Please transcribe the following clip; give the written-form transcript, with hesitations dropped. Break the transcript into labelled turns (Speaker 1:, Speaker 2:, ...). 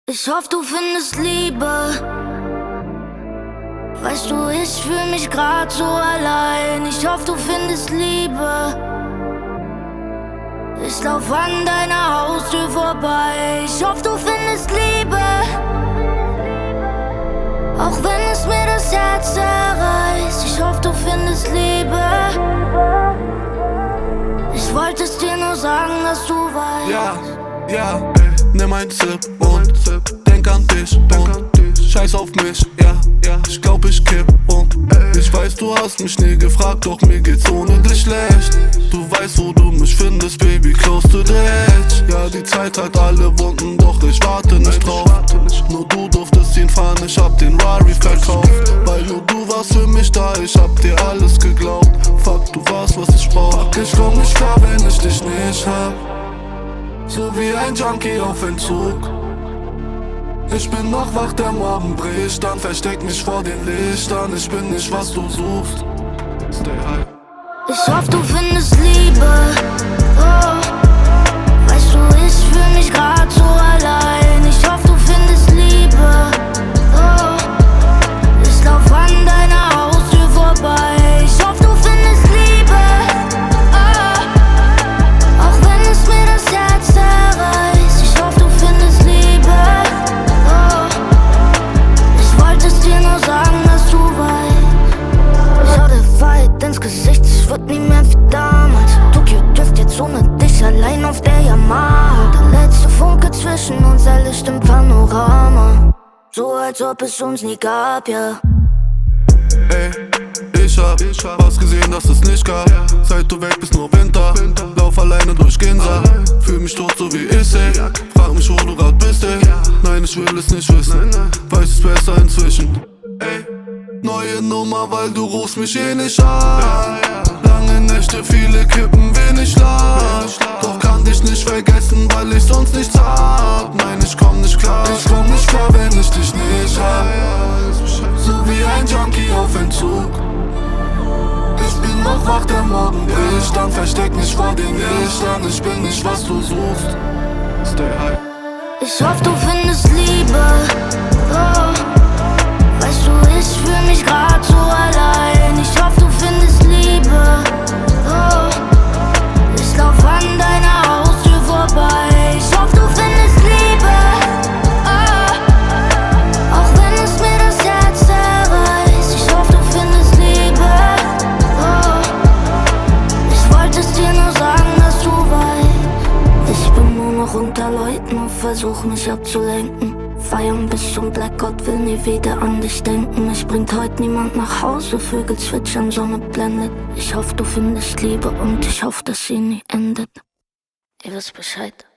Speaker 1: Ich hoffe, du findest Liebe. Weißt du, ich fühl mich grad so allein. Ich hoffe, du findest Liebe. Ich lauf an deiner Haustür vorbei. Ich hoffe, du findest Liebe. Auch wenn es mir das Herz zerreißt. Ich hoffe, du findest Liebe. Ich wollte es dir nur sagen, dass du weißt.
Speaker 2: Ja, nimm ein Sip und denk an dich und scheiß auf mich, ja. Ich glaub, ich kipp um. Ich weiß, du hast mich nie gefragt, doch mir geht's ohne dich schlecht. Du weißt, wo du mich findest, Baby, close to the edge. Ja, die Zeit hat alle Wunden, doch ich warte nicht drauf. Nur du durftest ihn fahren, ich hab den Rari verkauft. Weil nur du warst für mich da, ich hab dir alles geglaubt. Fuck, du warst, was ich brauch. Ich komm nicht klar, wenn ich dich nicht hab. So wie ein Junkie auf Entzug. Ich bin noch wach, der Morgen bricht, dann versteck mich vor den Lichtern. Ich bin nicht, was du suchst. Stay high.
Speaker 1: Ich hoffe, du findest Liebe. Oh, weißt du, ich fühl mich grad so allein. Ich hoffe, du findest Liebe. Oh, ich lauf an deiner Haustür vorbei. Ich hoffe, du findest Liebe. Oh, auch wenn es mir das Herz zerreißt. Ich hoffe, du findest Liebe. Oh, ich wollte es dir nur sagen, dass du weißt. Schau dir weit ins Gesicht, ich würd nie mehr wie damals. Tokio Drift jetzt ohne dich allein auf der Yamaha. Der letzte Funke zwischen uns, erlischt im Panorama. So als ob es uns nie gab, ja.
Speaker 2: Ey, ich hab was gesehen, das es nicht gab. Seit du weg bist, nur Winter. Lauf alleine durch Ginza. Fühl mich tot, so wie ich seh. Frag mich, wo du grad bist, ey. Nein, ich will es nicht wissen. Weiß es besser inzwischen. Ey, neue Nummer, weil du rufst mich eh nicht an. Lange Nächte, viele Kippen, wenig Schlaf. Doch kann dich nicht vergessen, weil ich sonst nichts hab. Nein, ich komm nicht klar. Ich komm nicht klar, wenn ich dich nicht hab. So wie ein Junkie auf Entzug. Ich bin noch wach, der Morgen bricht, dann versteck mich vor den Lichtern. Ich bin nicht, was du suchst. Stay high.
Speaker 1: Ich hoffe, du findest Liebe. Oh, weißt du, ich fühl mich grad so allein. Ich hoffe, du findest Liebe. Oh, ich lauf an deiner Haustür vorbei. Ich hoffe, du findest Liebe. Oh, auch wenn es mir das Herz zerreißt. Ich hoffe, du findest Liebe. Oh, ich wollte es dir nur sagen, dass du weißt. Ich bin nur noch unter Leuten und versuch mich abzulenken. Feiern bis zum Blackout, will nie wieder an dich denken. Mich bringt heute niemand nach Hause, Vögel zwitschern, Sonne blendet. Ich hoffe, du findest Liebe und ich hoffe, dass sie nie endet. Ihr wisst Bescheid.